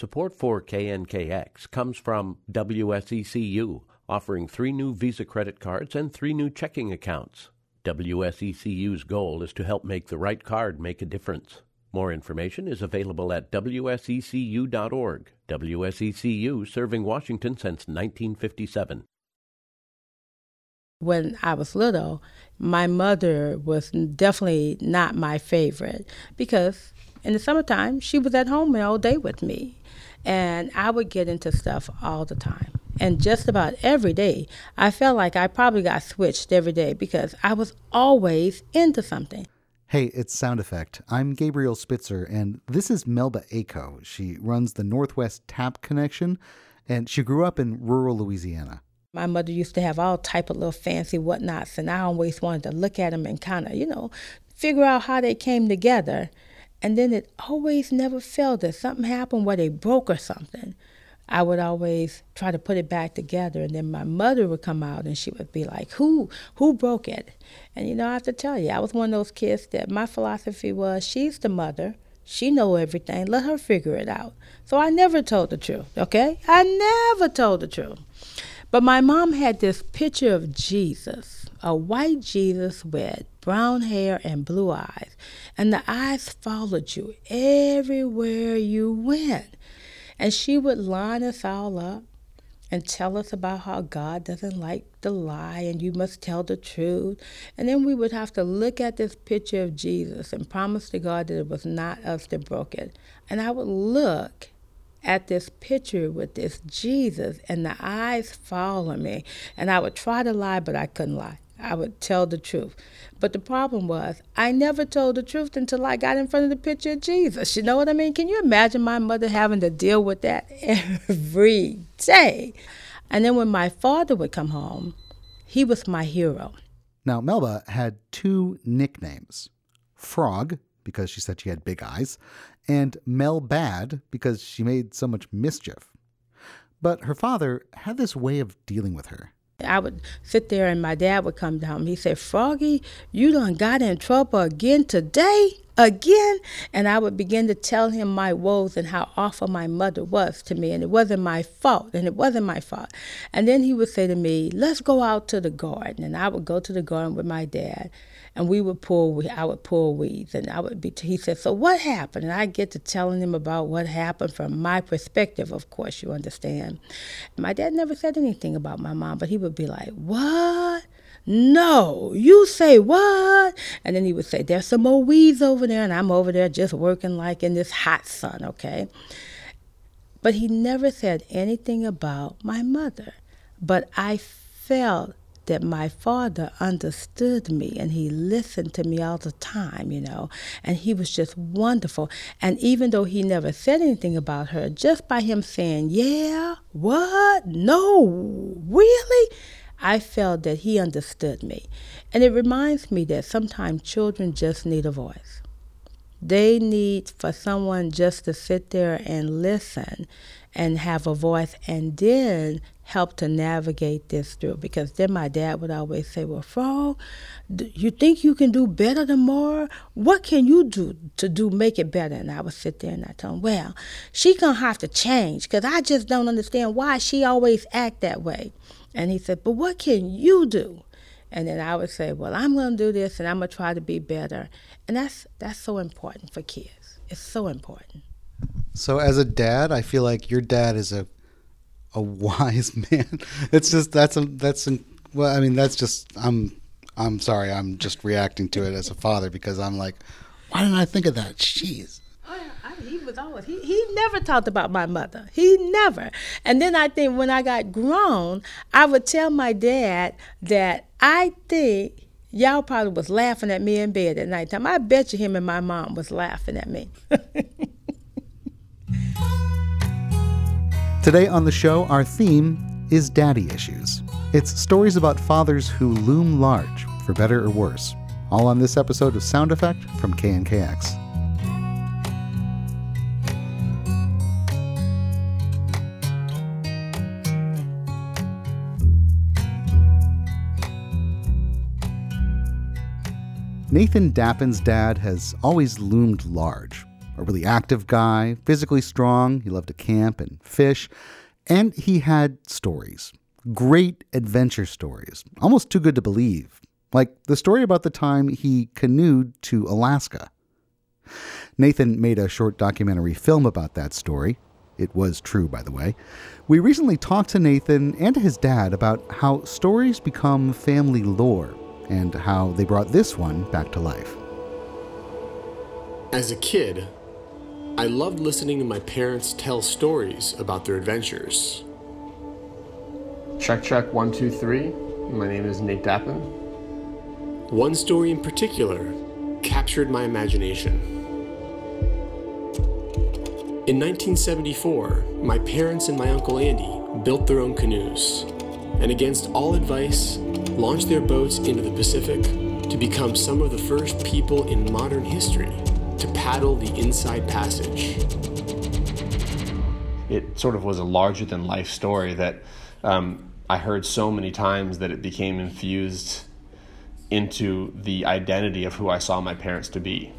Support for KNKX comes from WSECU, offering 3 new Visa credit cards and 3 new checking accounts. WSECU's goal is to help make the right card make a difference. More information is available at wsecu.org. WSECU, serving Washington since 1957. When I was little, my mother was definitely not my favorite because in the summertime, she was at home all day with me. And I would get into stuff all the time. And just about every day, I felt like I probably got switched every day because I was always into something. Hey, it's Sound Effect. I'm Gabriel Spitzer, and this is Melba Aco. She runs the Northwest Tap Connection, and she grew up in rural Louisiana. My mother used to have all type of little fancy whatnots, and I always wanted to look at them and kind of, figure out how they came together. And then it always never failed that something happened where they broke or something. I would always try to put it back together, and then my mother would come out and she would be like, who broke it? And I have to tell you, I was one of those kids that my philosophy was, she's the mother, she know everything, let her figure it out. So I never told the truth, okay? I never told the truth. But my mom had this picture of Jesus, a white Jesus with brown hair and blue eyes, and the eyes followed you everywhere you went. And she would line us all up and tell us about how God doesn't like to lie and you must tell the truth. And then we would have to look at this picture of Jesus and promise to God that it was not us that broke it. And I would look at this picture with this Jesus and the eyes follow me. And I would try to lie, but I couldn't lie. I would tell the truth. But the problem was, I never told the truth until I got in front of the picture of Jesus. You know what I mean? Can you imagine my mother having to deal with that every day? And then when my father would come home, he was my hero. Now, Melba had 2 nicknames. Frog, because she said she had big eyes, and Mel Bad, because she made so much mischief. But her father had this way of dealing with her. I would sit there and my dad would come down. He said, Froggy, you done got in trouble again today? Again? And I would begin to tell him my woes and how awful my mother was to me. And it wasn't my fault. And it wasn't my fault. And then he would say to me, let's go out to the garden. And I would go to the garden with my dad. And I would pull weeds. And he said, so what happened? And I get to telling him about what happened from my perspective, of course, you understand. My dad never said anything about my mom, but he would be like, what? No, you say what? And then he would say, there's some more weeds over there, and I'm over there just working like in this hot sun, okay? But he never said anything about my mother. But I felt that my father understood me, and he listened to me all the time, and he was just wonderful. And even though he never said anything about her, just by him saying, yeah, what? No, really? I felt that he understood me. And it reminds me that sometimes children just need a voice. They need for someone just to sit there and listen and have a voice and then help to navigate this through. Because then my dad would always say, well, Frog, you think you can do better tomorrow? What can you do to make it better? And I would sit there and I tell him, well, she gonna have to change because I just don't understand why she always act that way. And he said, but what can you do? And then I would say, well, I'm going to do this and I'm going to try to be better. And that's so important for kids. It's so important. So as a dad, I feel like your dad is a wise man. It's just, I'm sorry. I'm just reacting to it as a father because I'm like, why didn't I think of that? Jeez. He never talked about my mother. He never. And then I think when I got grown, I would tell my dad that I think y'all probably was laughing at me in bed at nighttime. I bet you him and my mom was laughing at me. Today on the show, our theme is daddy issues. It's stories about fathers who loom large, for better or worse. All on this episode of Sound Effect from KNKX. Nathan Dappin's dad has always loomed large. a really active guy, physically strong. He loved to camp and fish. And he had stories. Great adventure stories. Almost too good to believe. Like the story about the time he canoed to Alaska. Nathan made a short documentary film about that story. It was true, by the way. We recently talked to Nathan and to his dad about how stories become family lore and how they brought this one back to life. As a kid, I loved listening to my parents tell stories about their adventures. Check, 1, 2, 3. My name is Nate Dappin. One story in particular captured my imagination. In 1974, my parents and my Uncle Andy built their own canoes, and against all advice, launched their boats into the Pacific to become some of the first people in modern history to paddle the Inside Passage. It sort of was a larger-than-life story that I heard so many times that it became infused into the identity of who I saw my parents to be.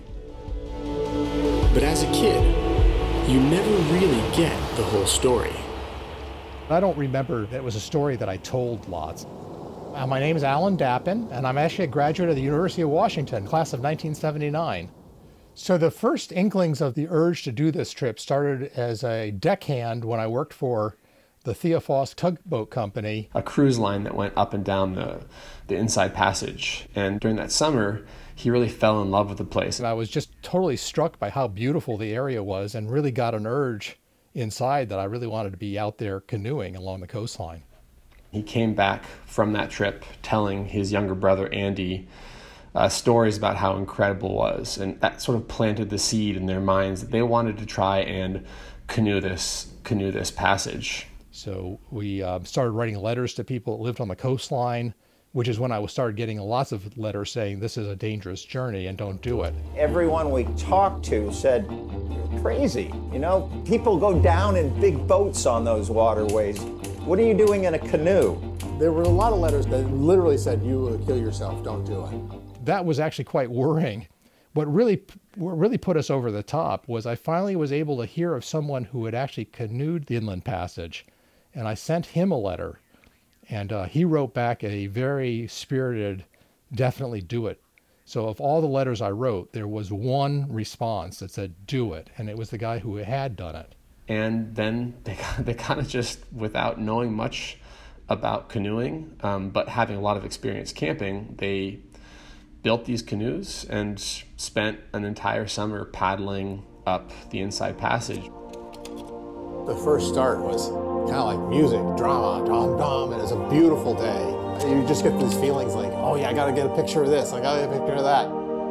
But as a kid, you never really get the whole story. I don't remember that it was a story that I told lots. My name is Alan Dappin, and I'm actually a graduate of the University of Washington, class of 1979. So the first inklings of the urge to do this trip started as a deckhand when I worked for the Theophos Tugboat Company. A cruise line that went up and down the Inside Passage. And during that summer, he really fell in love with the place. And I was just totally struck by how beautiful the area was and really got an urge inside that I really wanted to be out there canoeing along the coastline. He came back from that trip telling his younger brother, Andy, stories about how incredible it was. And that sort of planted the seed in their minds that they wanted to try and canoe this passage. So we started writing letters to people that lived on the coastline, which is when I started getting lots of letters saying this is a dangerous journey and don't do it. Everyone we talked to said, you're crazy. You know, people go down in big boats on those waterways. What are you doing in a canoe? There were a lot of letters that literally said, you will kill yourself, don't do it. That was actually quite worrying. What really put us over the top was I finally was able to hear of someone who had actually canoed the Inland Passage, and I sent him a letter. And he wrote back a very spirited, definitely do it. So of all the letters I wrote, there was one response that said, do it. And it was the guy who had done it. And then they kind of just, without knowing much about canoeing, but having a lot of experience camping, they built these canoes and spent an entire summer paddling up the Inside Passage. The first start was kind of like music, drama, dom, and it's a beautiful day. You just get these feelings like, oh yeah, I gotta get a picture of this, I gotta get a picture of that.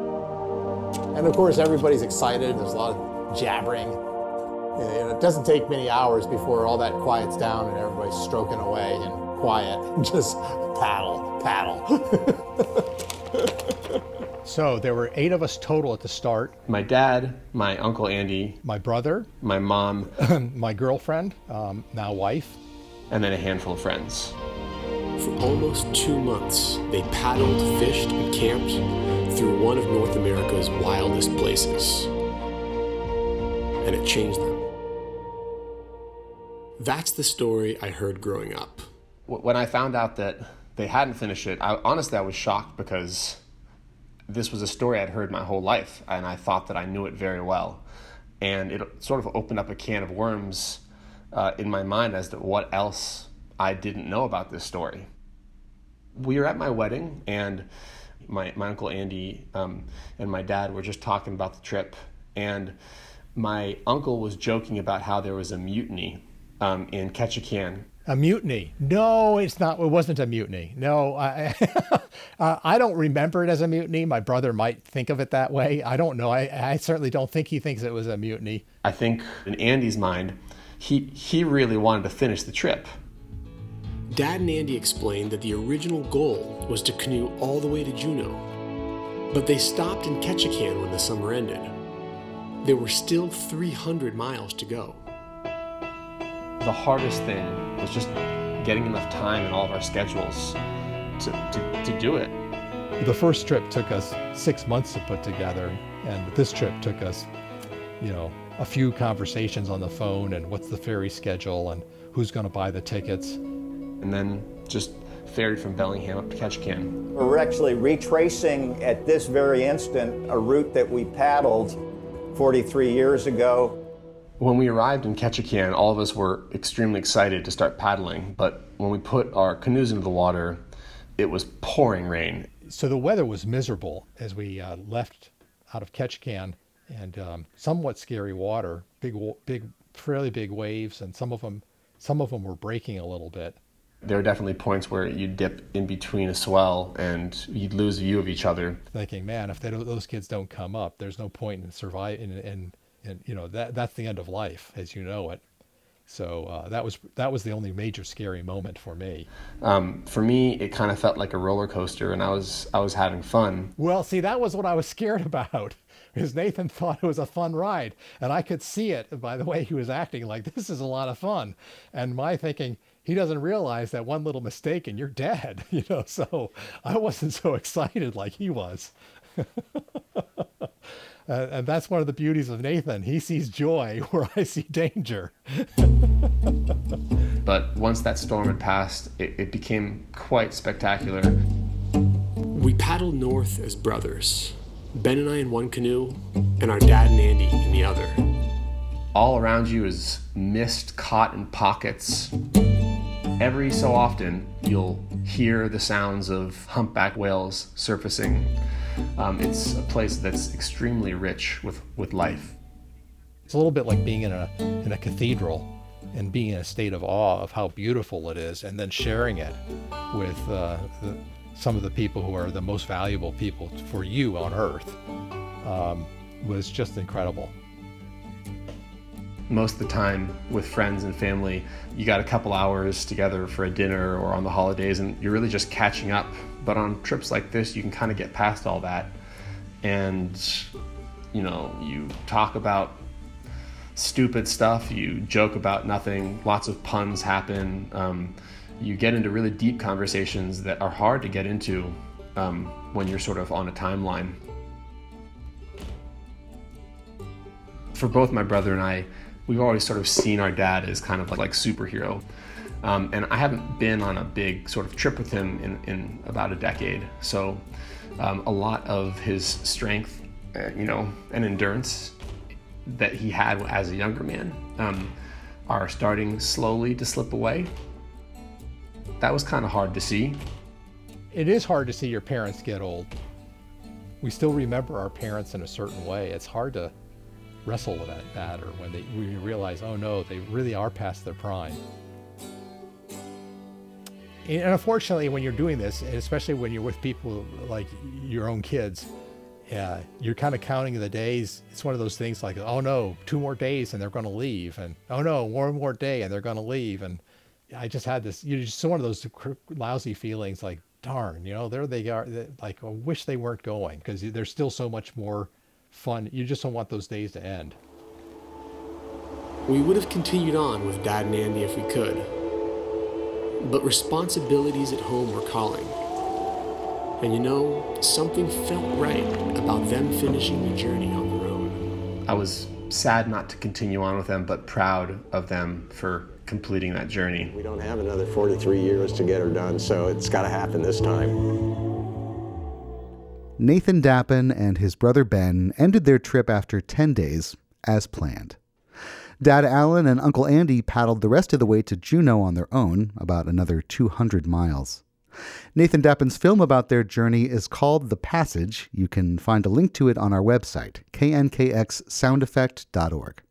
And of course, everybody's excited, there's a lot of jabbering. And it doesn't take many hours before all that quiets down and everybody's stroking away and quiet, and just paddle. So there were 8 of us total at the start. My dad, my Uncle Andy, my brother, my mom, my girlfriend, now wife, and then a handful of friends. For almost 2 months, they paddled, fished, and camped through one of North America's wildest places. And it changed them. That's the story I heard growing up. When I found out that they hadn't finished it, I was shocked because this was a story I'd heard my whole life, and I thought that I knew it very well. And it sort of opened up a can of worms in my mind as to what else I didn't know about this story. We were at my wedding, and my Uncle Andy and my dad were just talking about the trip, and my uncle was joking about how there was a mutiny in Ketchikan. A mutiny? No, it's not. It wasn't a mutiny. No, I don't remember it as a mutiny. My brother might think of it that way. I don't know. I certainly don't think he thinks it was a mutiny. I think in Andy's mind, he really wanted to finish the trip. Dad and Andy explained that the original goal was to canoe all the way to Juneau, but they stopped in Ketchikan when the summer ended. There were still 300 miles to go. The hardest thing was just getting enough time in all of our schedules to do it. The first trip took us 6 months to put together, and this trip took us a few conversations on the phone and what's the ferry schedule and who's going to buy the tickets. And then just ferried from Bellingham up to Ketchikan. We're actually retracing at this very instant a route that we paddled 43 years ago. When we arrived in Ketchikan, all of us were extremely excited to start paddling, but when we put our canoes into the water, it was pouring rain. So the weather was miserable as we left out of Ketchikan, and somewhat scary water, fairly big waves, and some of them were breaking a little bit. There are definitely points where you'd dip in between a swell and you'd lose view of each other. Thinking, man, if those kids don't come up, there's no point in surviving, and that's the end of life as you know it. So that was the only major scary moment for me. For me, it kind of felt like a roller coaster, and I was having fun. Well, see, that was what I was scared about, because Nathan thought it was a fun ride, and I could see it by the way he was acting, like this is a lot of fun, and my thinking, he doesn't realize that one little mistake and you're dead, so I wasn't so excited like he was. And that's one of the beauties of Nathan. He sees joy where I see danger. But once that storm had passed, it became quite spectacular. We paddled north as brothers, Ben and I in one canoe, and our dad and Andy in the other. All around you is mist caught in pockets. Every so often, you'll hear the sounds of humpback whales surfacing. It's a place that's extremely rich with life. It's a little bit like being in a cathedral and being in a state of awe of how beautiful it is, and then sharing it with some of the people who are the most valuable people for you on Earth. Was just incredible. Most of the time with friends and family, you got a couple hours together for a dinner or on the holidays, and you're really just catching up. But on trips like this, you can kind of get past all that. And, you talk about stupid stuff, you joke about nothing, lots of puns happen. You get into really deep conversations that are hard to get into when you're sort of on a timeline. For both my brother and I, we've always sort of seen our dad as kind of like superhero. And I haven't been on a big sort of trip with him in about a decade. So a lot of his strength, and endurance that he had as a younger man are starting slowly to slip away. That was kind of hard to see. It is hard to see your parents get old. We still remember our parents in a certain way. It's hard to wrestle with that, or when we realize, oh no, they really are past their prime. And unfortunately, when you're doing this, and especially when you're with people like your own kids, you're kind of counting the days. It's one of those things like, oh no, 2 more days and they're going to leave, and oh no, 1 more day and they're going to leave. And I just had this, just one of those lousy feelings like, darn, there they are. Like, I wish they weren't going, because there's still so much more fun. You just don't want those days to end. We would have continued on with Dad and Andy if we could, but responsibilities at home were calling. And something felt right about them finishing the journey on their own. I was sad not to continue on with them, but proud of them for completing that journey. We don't have another 43 years to get her done, so it's got to happen this time. Nathan Dappen and his brother Ben ended their trip after 10 days, as planned. Dad Alan and Uncle Andy paddled the rest of the way to Juneau on their own, about another 200 miles. Nathan Dappen's film about their journey is called The Passage. You can find a link to it on our website, knkxsoundeffect.org.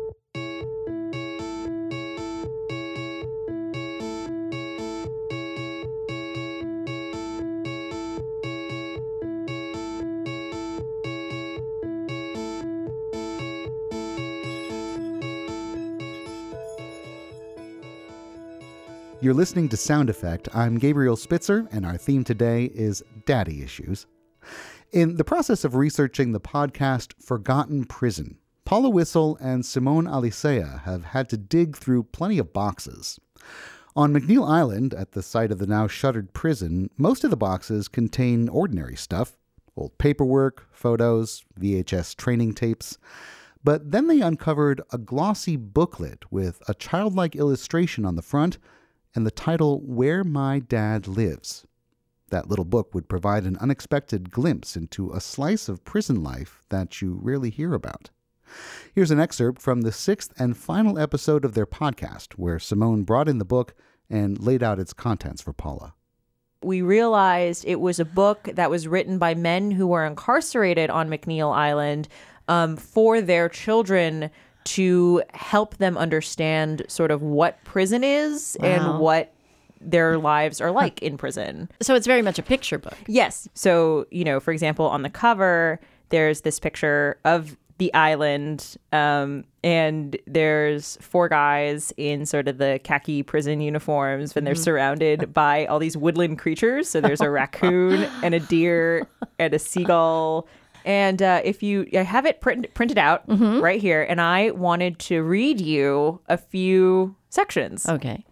You're listening to Sound Effect. I'm Gabriel Spitzer, and our theme today is daddy issues. In the process of researching the podcast Forgotten Prison, Paula Wissel and Simone Alicea have had to dig through plenty of boxes. On McNeil Island, at the site of the now shuttered prison, most of the boxes contain ordinary stuff, old paperwork, photos, VHS training tapes. But then they uncovered a glossy booklet with a childlike illustration on the front and the title, Where My Dad Lives. That little book would provide an unexpected glimpse into a slice of prison life that you rarely hear about. Here's an excerpt from the 6th and final episode of their podcast, where Simone brought in the book and laid out its contents for Paula. We realized it was a book that was written by men who were incarcerated on McNeil Island for their children to help them understand sort of what prison is and what their lives are like in prison. So it's very much a picture book. Yes. So, for example, on the cover, there's this picture of the island, and there's 4 guys in sort of the khaki prison uniforms, and they're surrounded by all these woodland creatures. So there's a raccoon and a deer and a seagull. And I have it printed out right here, and I wanted to read you a few sections. Okay.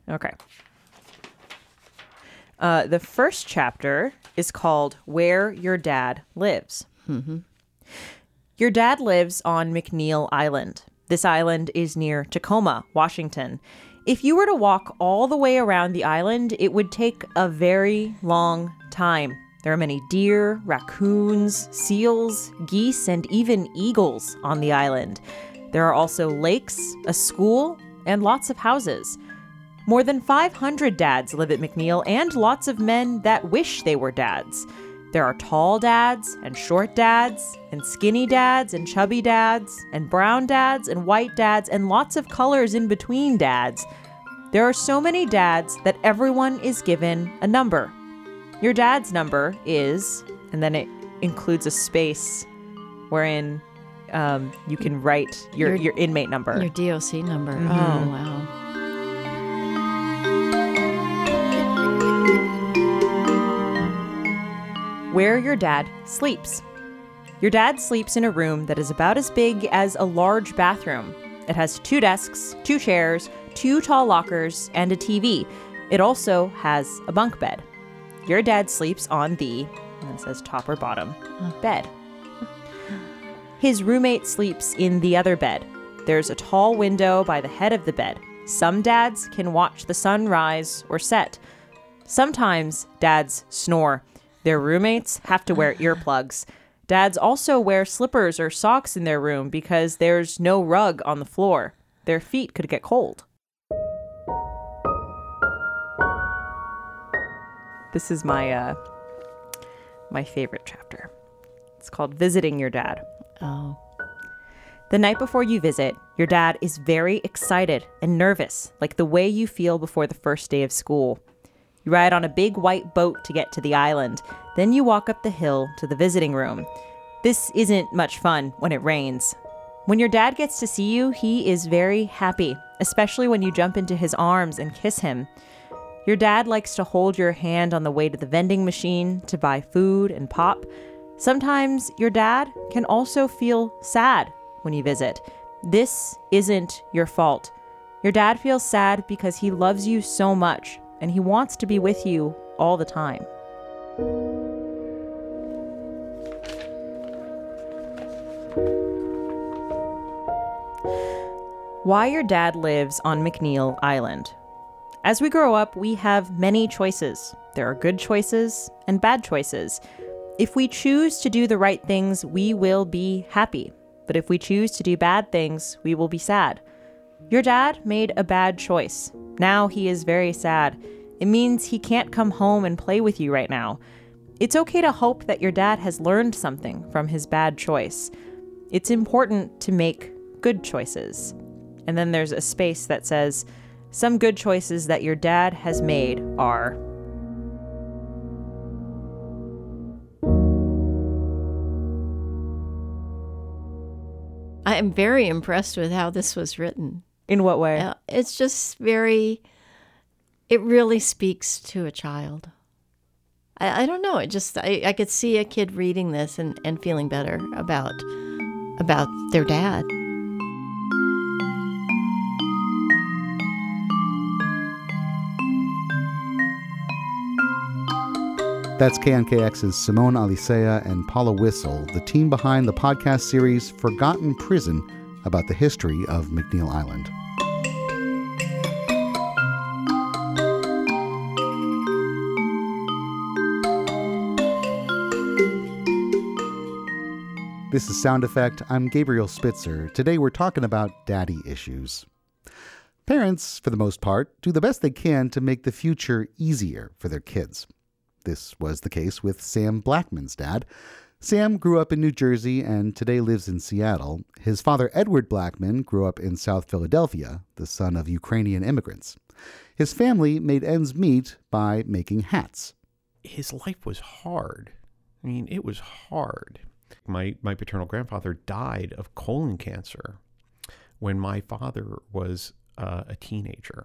The first chapter is called Where Your Dad Lives. Your dad lives on McNeil Island. This island is near Tacoma, Washington. If you were to walk all the way around the island, it would take a very long time. There are many deer, raccoons, seals, geese, and even eagles on the island. There are also lakes, a school, and lots of houses. More than 500 dads live at McNeil, and lots of men that wish they were dads. There are tall dads and short dads and skinny dads and chubby dads and brown dads and white dads and lots of colors in between dads. There are so many dads that everyone is given a number. Your dad's number is, and then it includes a space wherein you can write your inmate number. Your DOC number. Oh, wow. Where your dad sleeps. Your dad sleeps in a room that is about as big as a large bathroom. It has 2 desks, 2 chairs, 2 tall lockers, and a TV. It also has a bunk bed. Your dad sleeps on the, and it says top or bottom, bed. His roommate sleeps in the other bed. There's a tall window by the head of the bed. Some dads can watch the sun rise or set. Sometimes dads snore. Their roommates have to wear earplugs. Dads also wear slippers or socks in their room because there's no rug on the floor. Their feet could get cold. This is my favorite chapter. It's called Visiting Your Dad. Oh. The night before you visit, your dad is very excited and nervous, like the way you feel before the first day of school. You ride on a big white boat to get to the island. Then you walk up the hill to the visiting room. This isn't much fun when it rains. When your dad gets to see you, he is very happy, especially when you jump into his arms and kiss him. Your dad likes to hold your hand on the way to the vending machine to buy food and pop. Sometimes your dad can also feel sad when you visit. This isn't your fault. Your dad feels sad because he loves you so much, and he wants to be with you all the time. Why your dad lives on McNeil Island. As we grow up, we have many choices. There are good choices and bad choices. If we choose to do the right things, we will be happy. But if we choose to do bad things, we will be sad. Your dad made a bad choice. Now he is very sad. It means he can't come home and play with you right now. It's okay to hope that your dad has learned something from his bad choice. It's important to make good choices. And then there's a space that says, some good choices that your dad has made are... I am very impressed with how this was written. In what way? It's just very... It really speaks to a child. I don't know. I could see a kid reading this and feeling better about their dad. That's KNKX's Simone Alicea and Paula Wissel, the team behind the podcast series Forgotten Prison, about the history of McNeil Island. This is Sound Effect. I'm Gabriel Spitzer. Today we're talking about daddy issues. Parents, for the most part, do the best they can to make the future easier for their kids. This was the case with Sam Blackman's dad. Sam grew up in New Jersey and today lives in Seattle. His father, Edward Blackman, grew up in South Philadelphia, the son of Ukrainian immigrants. His family made ends meet by making hats. His life was hard. I mean, it was hard. My paternal grandfather died of colon cancer when my father was a teenager.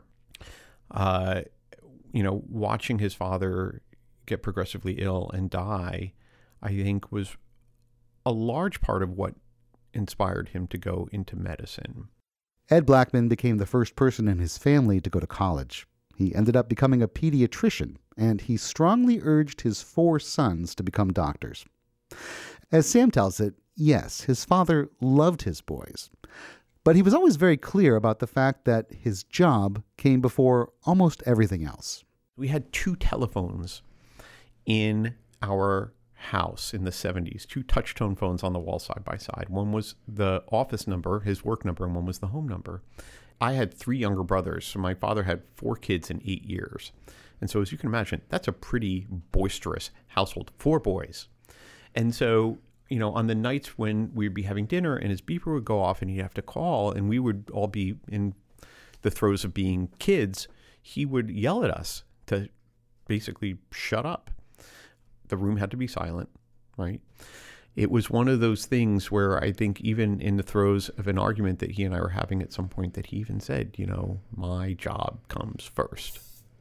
Watching his father get progressively ill and die, I think, was a large part of what inspired him to go into medicine. Ed Blackman became the first person in his family to go to college. He ended up becoming a pediatrician, and he strongly urged his 4 sons to become doctors. As Sam tells it, yes, his father loved his boys, but he was always very clear about the fact that his job came before almost everything else. We had 2 telephones in our house in the 70s, 2 touch-tone phones on the wall side by side. One was the office number, his work number, and one was the home number. I had 3 younger brothers, so my father had 4 kids in 8 years. And so as you can imagine, that's a pretty boisterous household, 4 boys. And so, on the nights when we'd be having dinner and his beeper would go off and he'd have to call and we would all be in the throes of being kids, he would yell at us to basically shut up. The room had to be silent, right? It was one of those things where I think even in the throes of an argument that he and I were having at some point that he even said, my job comes first.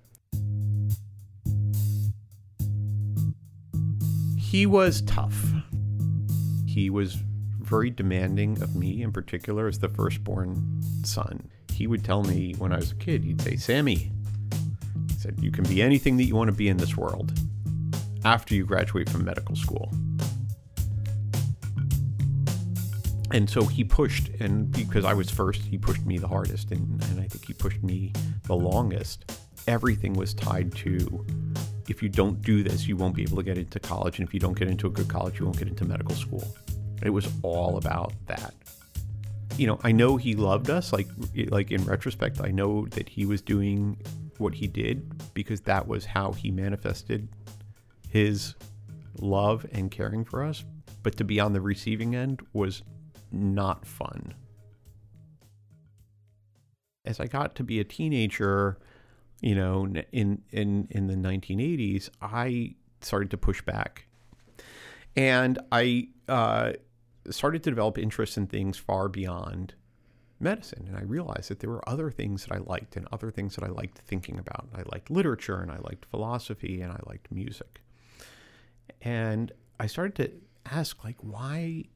He was tough. He was very demanding of me in particular as the firstborn son. He would tell me when I was a kid, he'd say, Sammy, he said, you can be anything that you want to be in this world after you graduate from medical school. And so he pushed, and because I was first, he pushed me the hardest, and I think he pushed me the longest. Everything was tied to, if you don't do this, you won't be able to get into college, and if you don't get into a good college, you won't get into medical school. It was all about that. I know he loved us, like in retrospect, I know that he was doing what he did because that was how he manifested his love and caring for us. But to be on the receiving end was not fun. As I got to be a teenager, in the 1980s, I started to push back. And I started to develop interest in things far beyond medicine. And I realized that there were other things that I liked and other things that I liked thinking about. I liked literature and I liked philosophy and I liked music. And I started to ask, why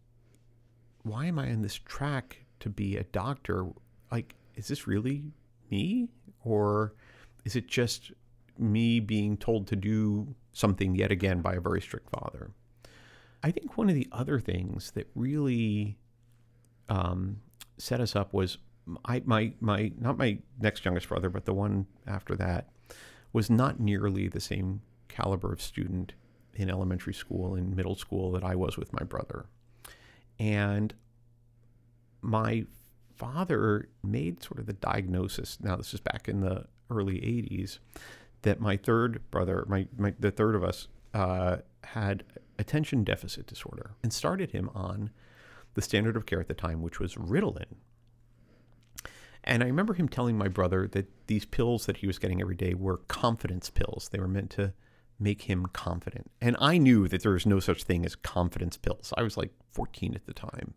am I on this track to be a doctor? Is this really me? Or is it just me being told to do something yet again by a very strict father? I think one of the other things that really set us up was not my next youngest brother, but the one after that was not nearly the same caliber of student in elementary school and middle school that I was with my brother. And my father made sort of the diagnosis, now this is back in the early 80s, that my third brother, the third of us, had attention deficit disorder and started him on the standard of care at the time, which was Ritalin. And I remember him telling my brother that these pills that he was getting every day were confidence pills. They were meant to make him confident. And I knew that there was no such thing as confidence pills. I was like 14 at the time.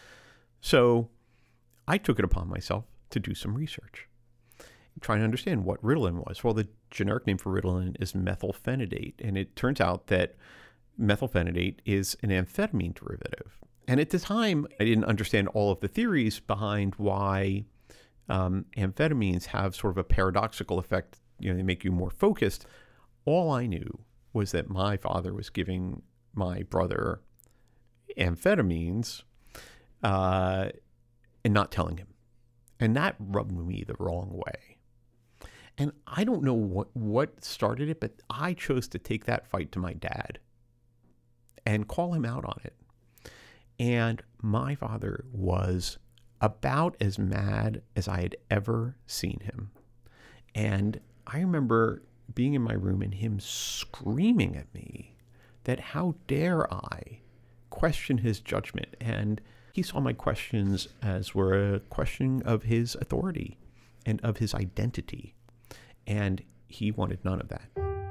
So I took it upon myself to do some research, trying to understand what Ritalin was. Well, the generic name for Ritalin is methylphenidate. And it turns out that methylphenidate is an amphetamine derivative. And at the time, I didn't understand all of the theories behind why amphetamines have sort of a paradoxical effect. They make you more focused. All I knew was that my father was giving my brother amphetamines and not telling him. And that rubbed me the wrong way. And I don't know what started it, but I chose to take that fight to my dad and call him out on it. And my father was about as mad as I had ever seen him. And I remember being in my room and him screaming at me that how dare I question his judgment. And he saw my questions as were a questioning of his authority and of his identity. And he wanted none of that.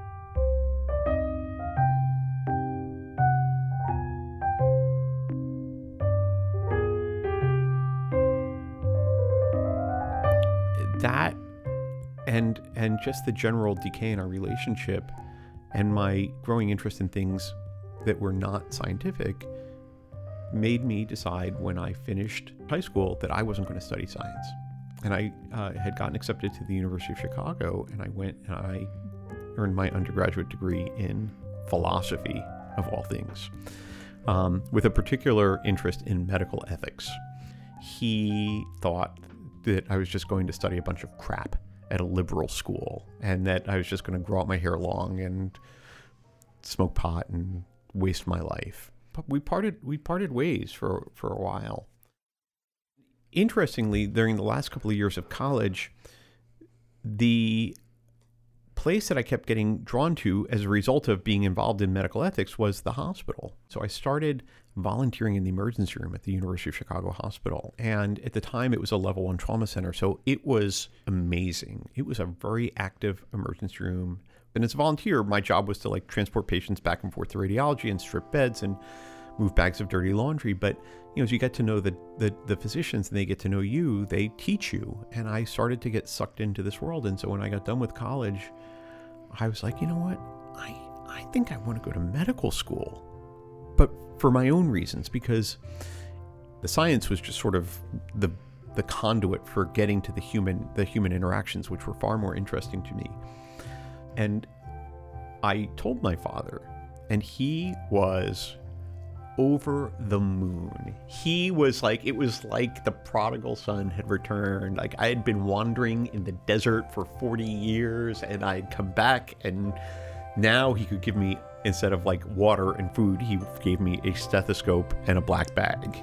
That and just the general decay in our relationship and my growing interest in things that were not scientific made me decide when I finished high school that I wasn't going to study science. And I had gotten accepted to the University of Chicago, and I went and I earned my undergraduate degree in philosophy, of all things, with a particular interest in medical ethics. He thought that I was just going to study a bunch of crap at a liberal school, and that I was just going to grow out my hair long and smoke pot and waste my life. But we parted ways for a while. Interestingly, during the last couple of years of college, the place that I kept getting drawn to as a result of being involved in medical ethics was the hospital. So I started volunteering in the emergency room at the University of Chicago Hospital. And at the time, it was a level 1 trauma center. So it was amazing. It was a very active emergency room. And as a volunteer, my job was to like transport patients back and forth to radiology and strip beds and move bags of dirty laundry. But as you get to know the physicians and they get to know you, they teach you. And I started to get sucked into this world. And so when I got done with college, I was like, you know what? I think I want to go to medical school, but for my own reasons, because the science was just sort of the conduit for getting to the human interactions, which were far more interesting to me. And I told my father, and he was over the moon. He was like, it was like the prodigal son had returned. Like I had been wandering in the desert for 40 years and I'd come back, and now he could give me, instead of like water and food, he gave me a stethoscope and a black bag.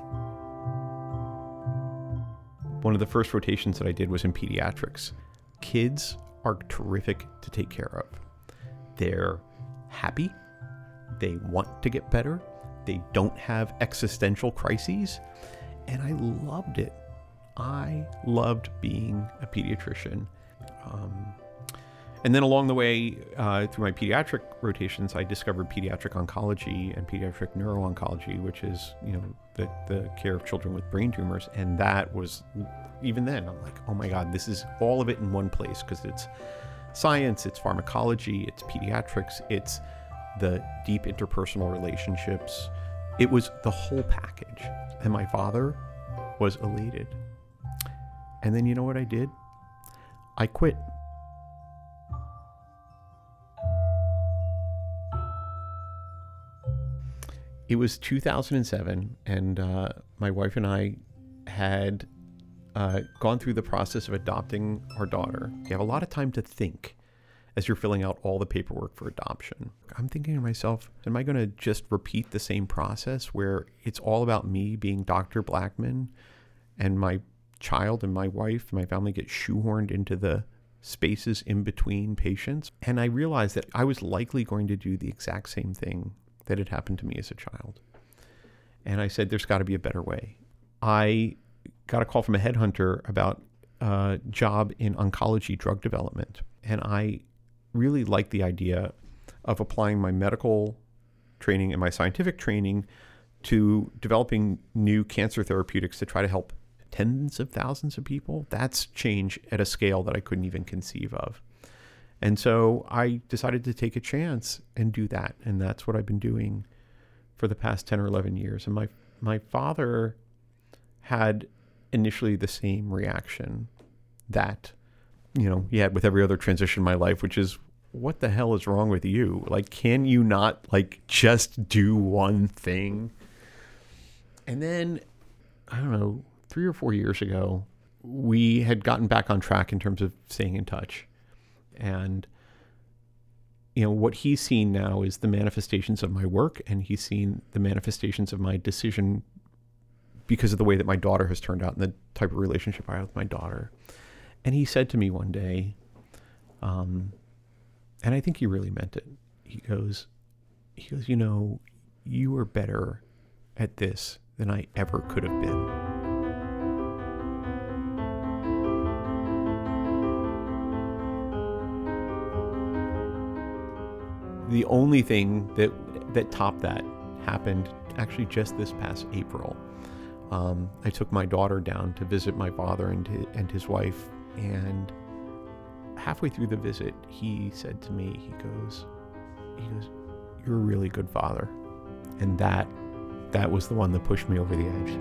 One of the first rotations that I did was in pediatrics. Kids are terrific to take care of. They're happy. They want to get better. They don't have existential crises. And I loved it. I loved being a pediatrician. And then along the way, through my pediatric rotations, I discovered pediatric oncology and pediatric neuro-oncology, which is, the care of children with brain tumors. And that was, even then, I'm like, oh my God, this is all of it in one place, because it's science, it's pharmacology, it's pediatrics, it's the deep interpersonal relationships. It was the whole package. And my father was elated. And then you know what I did? I quit. It was 2007, and my wife and I had gone through the process of adopting our daughter. You have a lot of time to think as you're filling out all the paperwork for adoption. I'm thinking to myself, am I going to just repeat the same process where it's all about me being Dr. Blackman, and my child and my wife and my family get shoehorned into the spaces in between patients? And I realized that I was likely going to do the exact same thing that had happened to me as a child. And I said, there's got to be a better way. I got a call from a headhunter about a job in oncology drug development. And I really liked the idea of applying my medical training and my scientific training to developing new cancer therapeutics to try to help tens of thousands of people. That's change at a scale that I couldn't even conceive of. And so I decided to take a chance and do that. And that's what I've been doing for the past 10 or 11 years. And my father had initially the same reaction that, he had with every other transition in my life, which is, what the hell is wrong with you? Like, can you not just do one thing? And then, I don't know, 3 or 4 years ago, we had gotten back on track in terms of staying in touch. And, what he's seen now is the manifestations of my work, and he's seen the manifestations of my decision because of the way that my daughter has turned out and the type of relationship I have with my daughter. And he said to me one day, and I think he really meant it. He goes, you are better at this than I ever could have been. The only thing that topped that happened actually just this past April. I took my daughter down to visit my father and his wife, and halfway through the visit, he said to me, he goes, "You're a really good father," and that was the one that pushed me over the edge.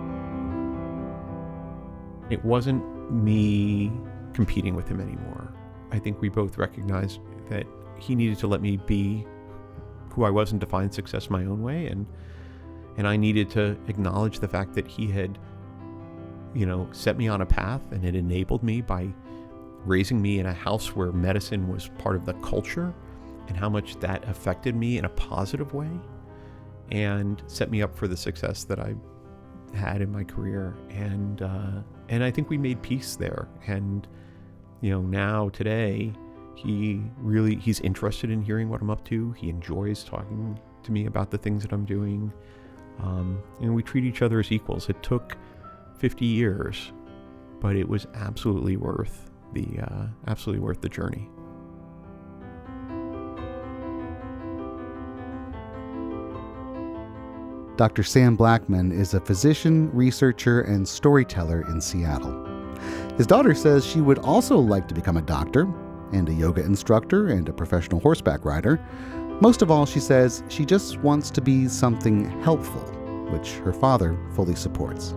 It wasn't me competing with him anymore. I think we both recognized that he needed to let me be who I was and define success my own way, and I needed to acknowledge the fact that he had, set me on a path and had enabled me by raising me in a house where medicine was part of the culture, and how much that affected me in a positive way, and set me up for the success that I had in my career. And I think we made peace there. And now today, he's interested in hearing what I'm up to. He enjoys talking to me about the things that I'm doing. And we treat each other as equals. It took 50 years, but it was absolutely worth the journey. Dr. Sam Blackman is a physician, researcher, and storyteller in Seattle. His daughter says she would also like to become a doctor, and a yoga instructor, and a professional horseback rider. Most of all, she says she just wants to be something helpful, which her father fully supports.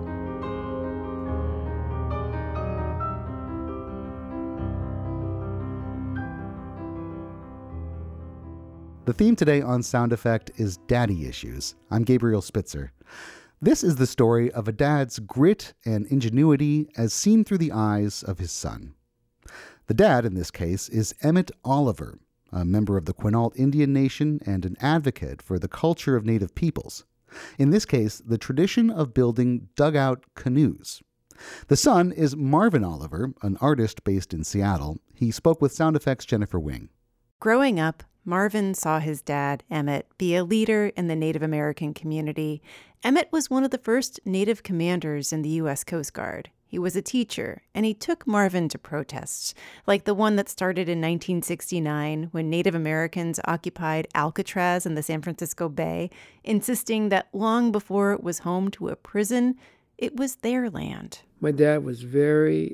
The theme today on Sound Effect is Daddy Issues. I'm Gabriel Spitzer. This is the story of a dad's grit and ingenuity as seen through the eyes of his son. The dad, in this case, is Emmett Oliver, a member of the Quinault Indian Nation and an advocate for the culture of Native peoples. In this case, the tradition of building dugout canoes. The son is Marvin Oliver, an artist based in Seattle. He spoke with Sound Effects' Jennifer Wing. Growing up, Marvin saw his dad, Emmett, be a leader in the Native American community. Emmett was one of the first Native commanders in the U.S. Coast Guard. He was a teacher, and he took Marvin to protests, like the one that started in 1969 when Native Americans occupied Alcatraz in the San Francisco Bay, insisting that long before it was home to a prison, it was their land. My dad was very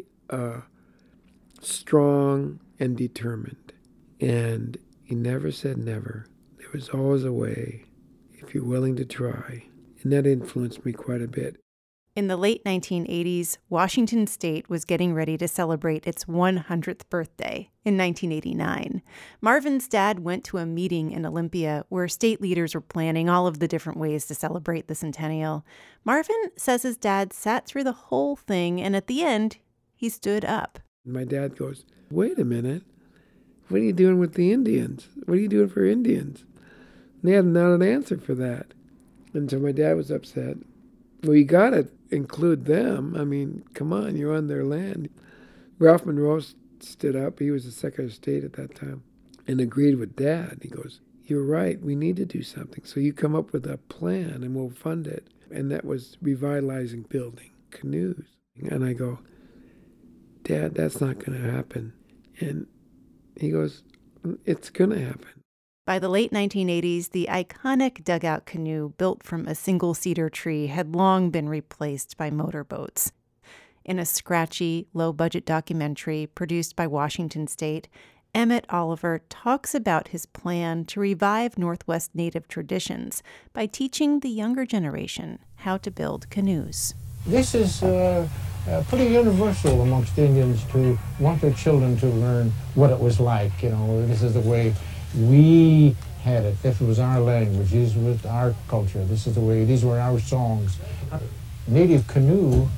strong and determined, and he never said never. There was always a way if you're willing to try, and that influenced me quite a bit. In the late 1980s, Washington State was getting ready to celebrate its 100th birthday in 1989. Marvin's dad went to a meeting in Olympia where state leaders were planning all of the different ways to celebrate the centennial. Marvin says his dad sat through the whole thing, and at the end, he stood up. My dad goes, "Wait a minute. What are you doing with the Indians? What are you doing for Indians?" And they had not an answer for that. And so my dad was upset. Well, you got to include them. I mean, come on, you're on their land. Ralph Monroe stood up. He was the Secretary of State at that time and agreed with Dad. He goes, "You're right. We need to do something. So you come up with a plan and we'll fund it." And that was revitalizing building canoes. And I go, "Dad, that's not going to happen." And he goes, "It's going to happen." By the late 1980s, the iconic dugout canoe built from a single cedar tree had long been replaced by motorboats. In a scratchy, low-budget documentary produced by Washington State, Emmett Oliver talks about his plan to revive Northwest Native traditions by teaching the younger generation how to build canoes. This is pretty universal amongst Indians to want their children to learn what it was like. This is the way we had it. This was our language. This was our culture. This is the way, these were our songs. Native canoe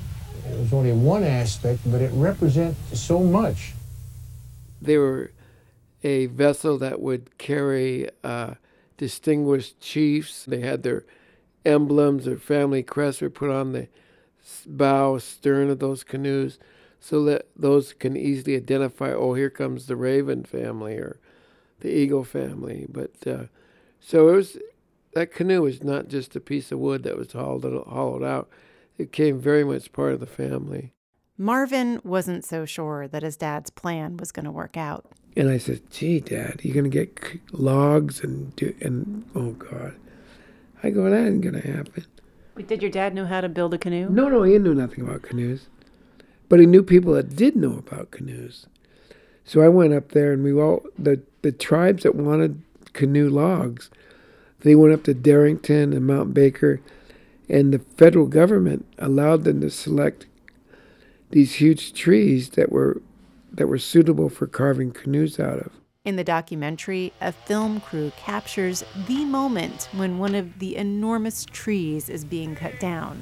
It was only one aspect, but it represents so much. They were a vessel that would carry distinguished chiefs. They had their emblems, their family crests were put on the bow, stern of those canoes, so that those can easily identify, oh, here comes the Raven family or the Eagle family. But so it was, that canoe was not just a piece of wood that was hollowed out. It became very much part of the family. Marvin wasn't so sure that his dad's plan was going to work out. And I said, gee, Dad, you're going to get logs and oh, God. I go, that ain't going to happen. But did your dad know how to build a canoe? No, he knew nothing about canoes. But he knew people that did know about canoes. So I went up there, and the tribes that wanted canoe logs, they went up to Darrington and Mount Baker, and the federal government allowed them to select these huge trees that were suitable for carving canoes out of. In the documentary, a film crew captures the moment when one of the enormous trees is being cut down.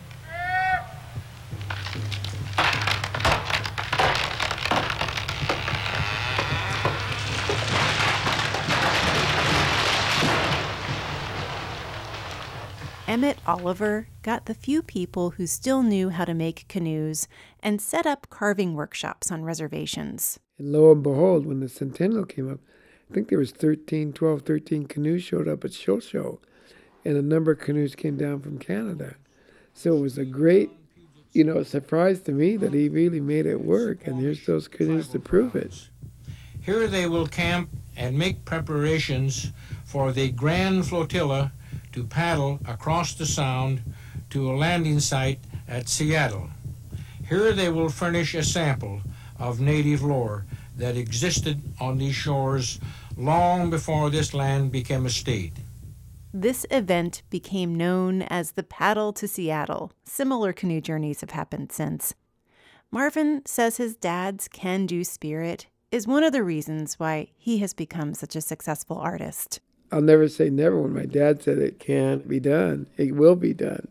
Emmett Oliver got the few people who still knew how to make canoes and set up carving workshops on reservations. And lo and behold, when the Centennial came up, I think there was 13 canoes showed up at Show, and a number of canoes came down from Canada. So it was a great, surprise to me that he really made it work, and here's those canoes to prove it. Here they will camp and make preparations for the Grand Flotilla to paddle across the Sound to a landing site at Seattle. Here they will furnish a sample of native lore that existed on these shores long before this land became a state. This event became known as the Paddle to Seattle. Similar canoe journeys have happened since. Marvin says his dad's can-do spirit is one of the reasons why he has become such a successful artist. I'll never say never. When my dad said it can't be done, it will be done.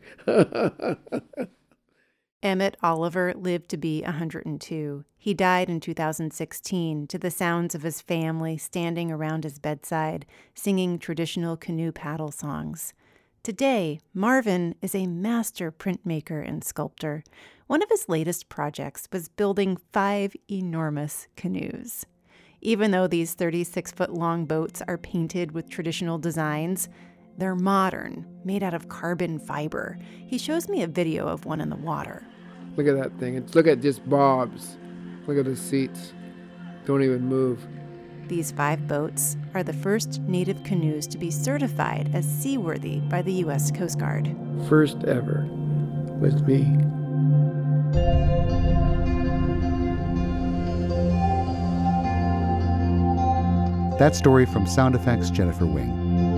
Emmett Oliver lived to be 102. He died in 2016 to the sounds of his family standing around his bedside, singing traditional canoe paddle songs. Today, Marvin is a master printmaker and sculptor. One of his latest projects was building 5 enormous canoes. Even though these 36-foot-long boats are painted with traditional designs, they're modern, made out of carbon fiber. He shows me a video of one in the water. Look at that thing. Look at just bobs. Look at the seats. Don't even move. These 5 boats are the first native canoes to be certified as seaworthy by the U.S. Coast Guard. First ever was me. That story from Sound Effects, Jennifer Wing.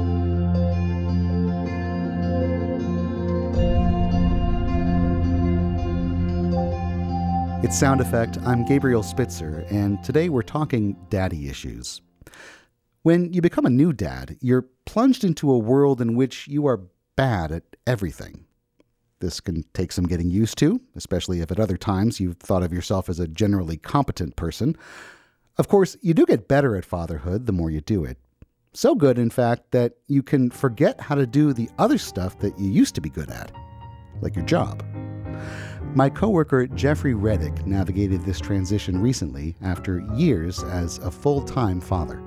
It's Sound Effect. I'm Gabriel Spitzer, and today we're talking daddy issues. When you become a new dad, you're plunged into a world in which you are bad at everything. This can take some getting used to, especially if at other times you've thought of yourself as a generally competent person. Of course, you do get better at fatherhood the more you do it. So good, in fact, that you can forget how to do the other stuff that you used to be good at, like your job. My coworker Jeffrey Reddick navigated this transition recently after years as a full-time father.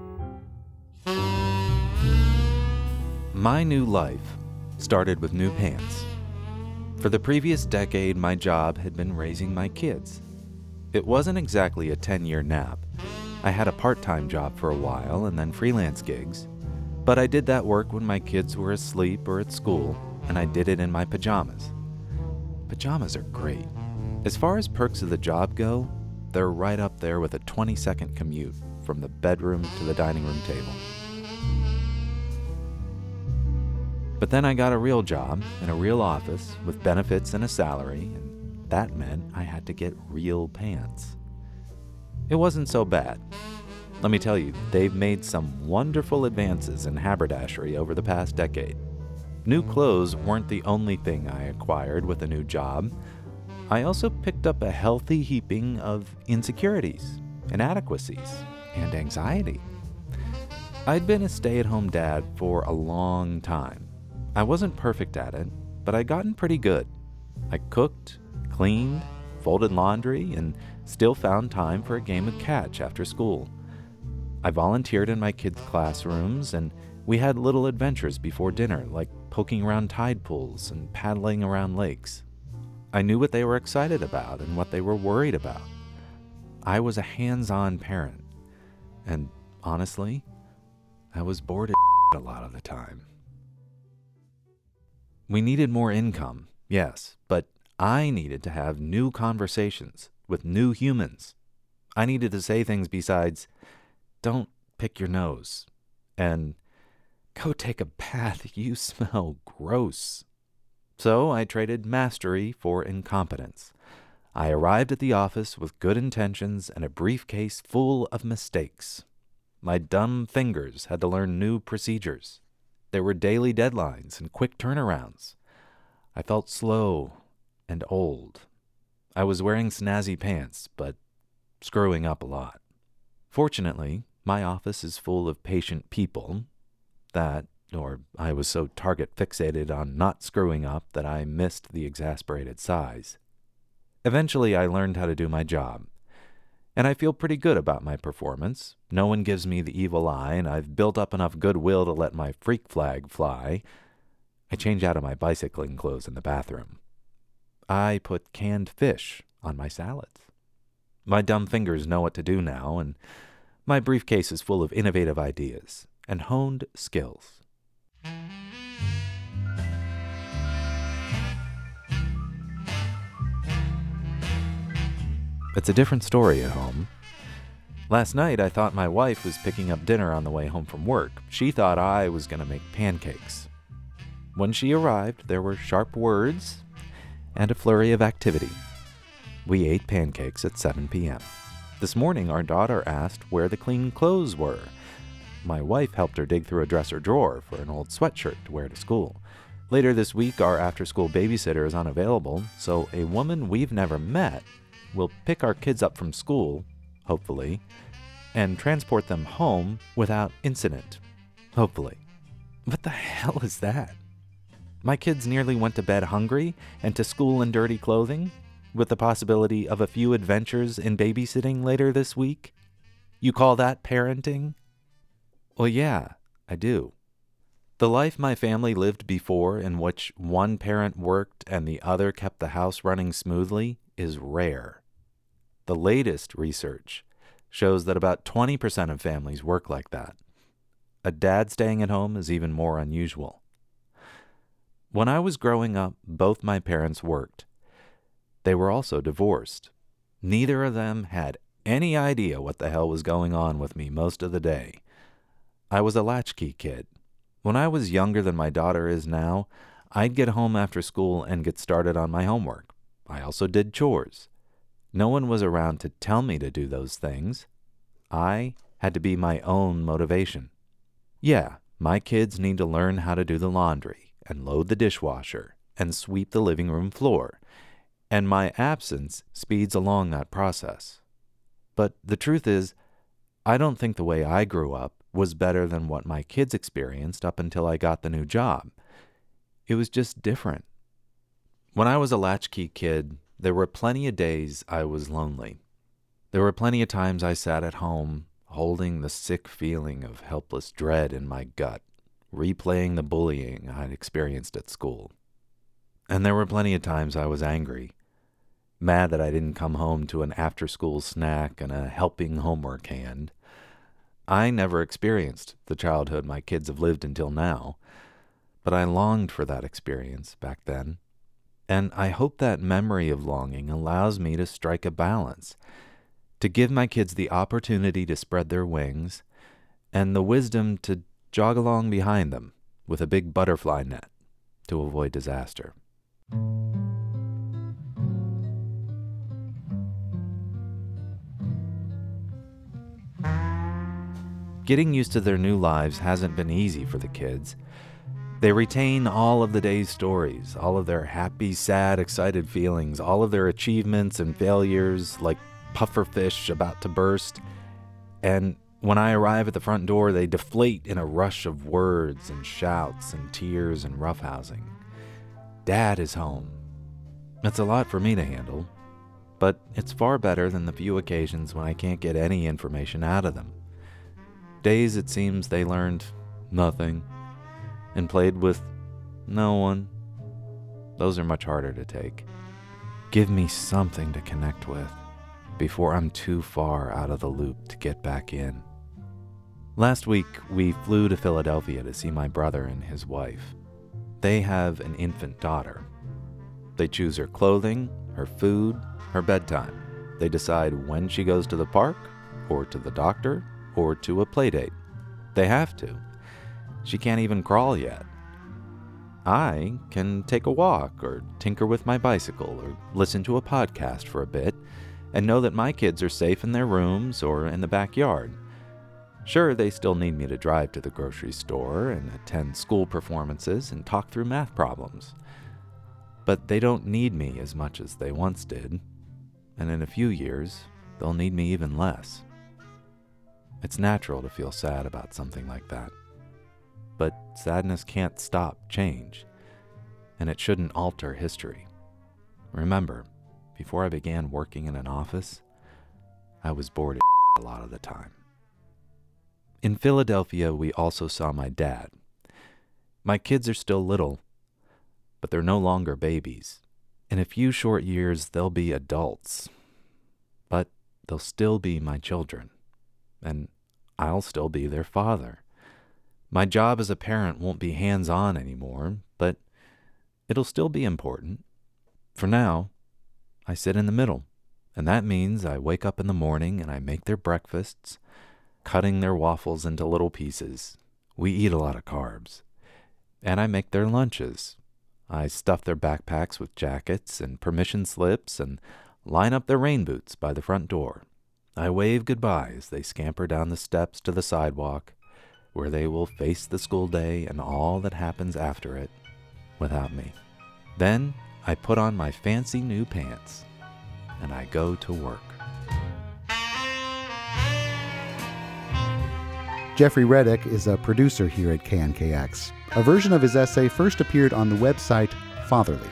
My new life started with new pants. For the previous decade, my job had been raising my kids. It wasn't exactly a 10-year nap. I had a part-time job for a while and then freelance gigs. But I did that work when my kids were asleep or at school, and I did it in my pajamas. Pajamas are great. As far as perks of the job go, they're right up there with a 20-second commute from the bedroom to the dining room table. But then I got a real job in a real office with benefits and a salary, and that meant I had to get real pants. It wasn't so bad. Let me tell you, they've made some wonderful advances in haberdashery over the past decade. New clothes weren't the only thing I acquired with a new job. I also picked up a healthy heaping of insecurities, inadequacies, and anxiety. I'd been a stay-at-home dad for a long time. I wasn't perfect at it, but I'd gotten pretty good. I cooked, cleaned, folded laundry, and still found time for a game of catch after school. I volunteered in my kids' classrooms, and we had little adventures before dinner, like poking around tide pools and paddling around lakes. I knew what they were excited about and what they were worried about. I was a hands-on parent, and honestly, I was bored as a lot of the time. We needed more income, yes, but I needed to have new conversations with new humans. I needed to say things besides, "Don't pick your nose," and "Go take a bath, you smell gross." So I traded mastery for incompetence. I arrived at the office with good intentions and a briefcase full of mistakes. My dumb fingers had to learn new procedures. There were daily deadlines and quick turnarounds. I felt slow and old. I was wearing snazzy pants, but screwing up a lot. Fortunately, my office is full of patient people. Or I was so target fixated on not screwing up that I missed the exasperated sighs. Eventually, I learned how to do my job. And I feel pretty good about my performance. No one gives me the evil eye, and I've built up enough goodwill to let my freak flag fly. I change out of my bicycling clothes in the bathroom. I put canned fish on my salads. My dumb fingers know what to do now, and my briefcase is full of innovative ideas and honed skills. It's a different story at home. Last night, I thought my wife was picking up dinner on the way home from work. She thought I was going to make pancakes. When she arrived, there were sharp words and a flurry of activity. We ate pancakes at 7 p.m. This morning, our daughter asked where the clean clothes were. My wife helped her dig through a dresser drawer for an old sweatshirt to wear to school. Later this week, our after-school babysitter is unavailable, so a woman we've never met will pick our kids up from school, hopefully, and transport them home without incident, hopefully. What the hell is that? My kids nearly went to bed hungry and to school in dirty clothing, with the possibility of a few adventures in babysitting later this week? You call that parenting? Well, yeah, I do. The life my family lived before, in which one parent worked and the other kept the house running smoothly, is rare. The latest research shows that about 20% of families work like that. A dad staying at home is even more unusual. When I was growing up, both my parents worked. They were also divorced. Neither of them had any idea what the hell was going on with me most of the day. I was a latchkey kid. When I was younger than my daughter is now, I'd get home after school and get started on my homework. I also did chores. No one was around to tell me to do those things. I had to be my own motivation. Yeah, my kids need to learn how to do the laundry and load the dishwasher and sweep the living room floor, and my absence speeds along that process. But the truth is, I don't think the way I grew up was better than what my kids experienced up until I got the new job. It was just different. When I was a latchkey kid, there were plenty of days I was lonely. There were plenty of times I sat at home, holding the sick feeling of helpless dread in my gut, replaying the bullying I'd experienced at school. And there were plenty of times I was angry, mad that I didn't come home to an after-school snack and a helping homework hand. I never experienced the childhood my kids have lived until now, but I longed for that experience back then. And I hope that memory of longing allows me to strike a balance, to give my kids the opportunity to spread their wings and the wisdom to jog along behind them with a big butterfly net to avoid disaster. Getting used to their new lives hasn't been easy for the kids. They retain all of the day's stories, all of their happy, sad, excited feelings, all of their achievements and failures, like pufferfish about to burst. And when I arrive at the front door, they deflate in a rush of words and shouts and tears and roughhousing. Dad is home. It's a lot for me to handle, but it's far better than the few occasions when I can't get any information out of them. Days it seems they learned nothing and played with no one. Those are much harder to take. Give me something to connect with before I'm too far out of the loop to get back in. Last week, we flew to Philadelphia to see my brother and his wife. They have an infant daughter. They choose her clothing, her food, her bedtime. They decide when she goes to the park, or to the doctor, or to a play date. They have to. She can't even crawl yet. I can take a walk, or tinker with my bicycle, or listen to a podcast for a bit, and know that my kids are safe in their rooms or in the backyard. Sure, they still need me to drive to the grocery store and attend school performances and talk through math problems. But they don't need me as much as they once did, and in a few years, they'll need me even less. It's natural to feel sad about something like that. But sadness can't stop change, and it shouldn't alter history. Remember, before I began working in an office, I was bored as a lot of the time. In Philadelphia, we also saw my dad. My kids are still little, but they're no longer babies. In a few short years, they'll be adults, but they'll still be my children, and I'll still be their father. My job as a parent won't be hands-on anymore, but it'll still be important. For now, I sit in the middle, and that means I wake up in the morning and I make their breakfasts, cutting their waffles into little pieces. We eat a lot of carbs. And I make their lunches. I stuff their backpacks with jackets and permission slips and line up their rain boots by the front door. I wave goodbye as they scamper down the steps to the sidewalk, where they will face the school day and all that happens after it without me. Then I put on my fancy new pants and I go to work. Jeffrey Reddick is a producer here at KNKX. A version of his essay first appeared on the website Fatherly.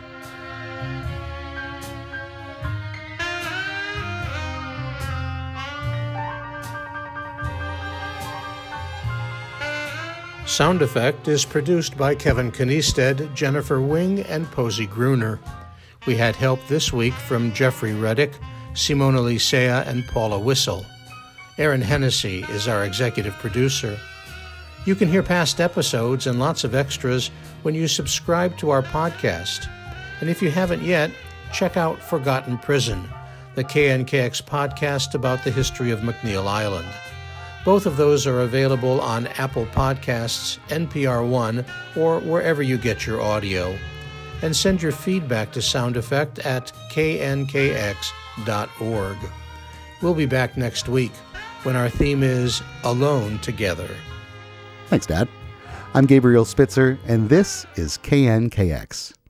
Sound Effect is produced by Kevin Kniested, Jennifer Wing, and Posey Gruner. We had help this week from Jeffrey Reddick, Simona Licea, and Paula Whistle. Aaron Hennessy is our executive producer. You can hear past episodes and lots of extras when you subscribe to our podcast. And if you haven't yet, check out Forgotten Prison, the KNKX podcast about the history of McNeil Island. Both of those are available on Apple Podcasts, NPR One, or wherever you get your audio. And send your feedback to Sound Effect at knkx.org. We'll be back next week when our theme is Alone Together. Thanks, Dad. I'm Gabriel Spitzer, and this is KNKX.